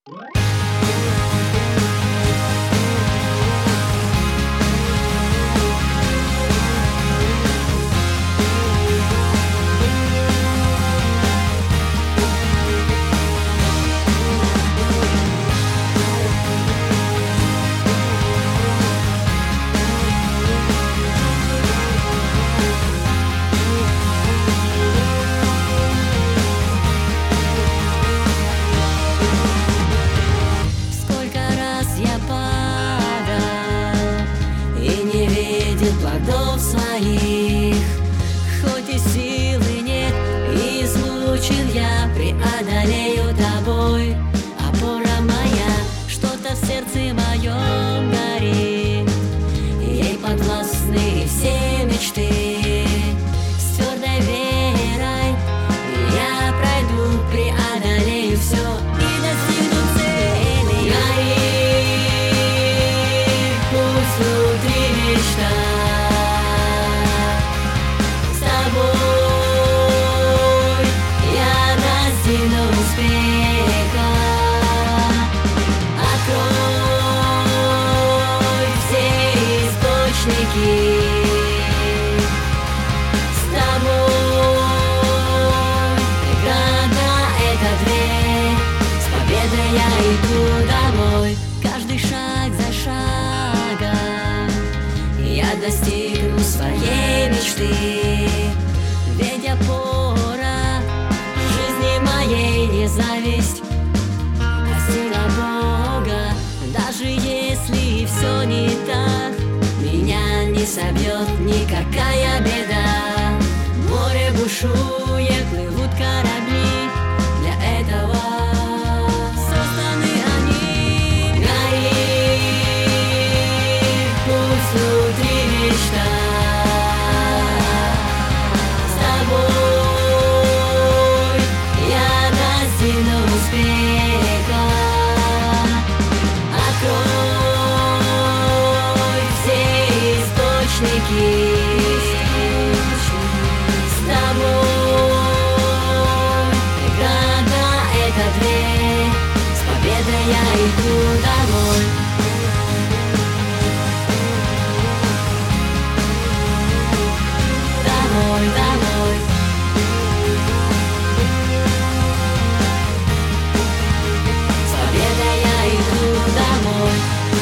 Плодов своих, хоть и силы нет, и измучен я, преодолею тобой. Опора моя, что-то в сердце моем горит, ей подвластны все мечты. С твердой верой я пройду, преодолею все и достигну цели. Гори, пусть внутри мечта. С тобой преграда — это дверь, с победой я иду домой. Каждый шаг за шагом я достигну своей мечты, ведь опора жизни моей не зависть, а сила Бога. Даже если все не так, меня не собьет никакая беда. Море бушует, плывут корабли, для этого созданы они. Гори, пусть внутри мечта. С тобой я достигну успеха. С тобой преграда — это дверь, с победой я иду домой. Домой, домой. С победой я иду домой.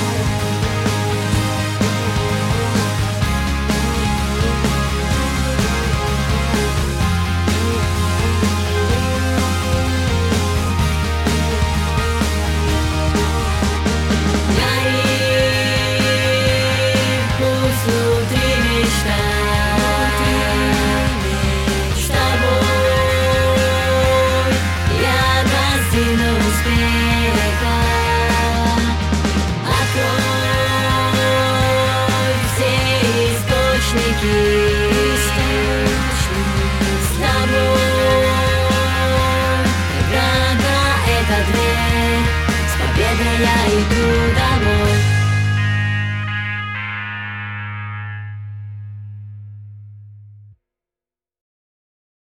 С тобой преграда — это дверь, с победой я иду.